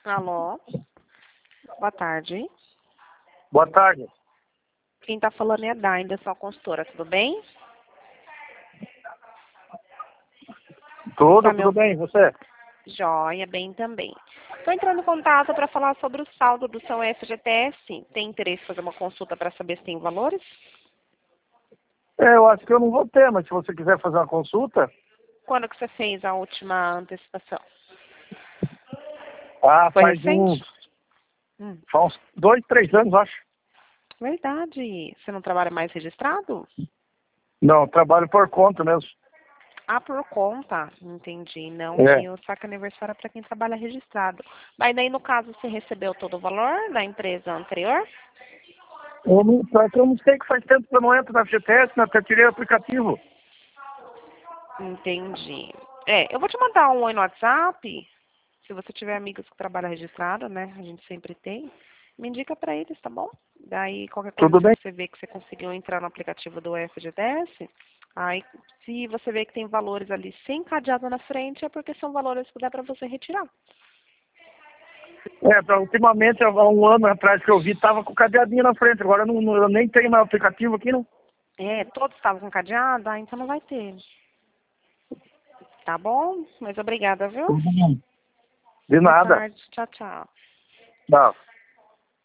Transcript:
Alô? Boa tarde. Boa tarde. Quem tá falando é a Dainda, sua consultora, tudo bem? Tá Tudo bem, você? Joia, bem também. Estou entrando em contato para falar sobre o saldo do seu FGTS. Tem interesse em fazer uma consulta para saber se tem valores? Eu acho que eu não vou ter, mas se você quiser fazer uma consulta... Quando que você fez a última antecipação? Foi faz recente? faz uns 2, 3 anos, acho. Verdade. Você não trabalha mais registrado? Não, trabalho por conta mesmo. Ah, por conta. Entendi. Não que o saque aniversário é para quem trabalha registrado. Mas daí, no caso, você recebeu todo o valor da empresa anterior? Só que eu não sei que faz tempo que eu não entro na FGTS, né? Até tirei o aplicativo. Entendi. Eu vou te mandar um oi no WhatsApp. Se você tiver amigos que trabalham registrado, né? A gente sempre tem. Me indica para eles, tá bom? Daí, qualquer coisa, Tudo se bem? você vê que você conseguiu entrar no aplicativo do FGTS, aí, se você vê que tem valores ali sem cadeado na frente, é porque são valores que dá para você retirar. Ultimamente, há um ano atrás que eu vi, tava com o cadeadinho na frente. Agora eu nem tenho mais aplicativo aqui, não. Todos estavam com cadeado, então não vai ter. Tá bom? Mas obrigada, viu? De Boa nada. tarde. Tchau, tchau. Não.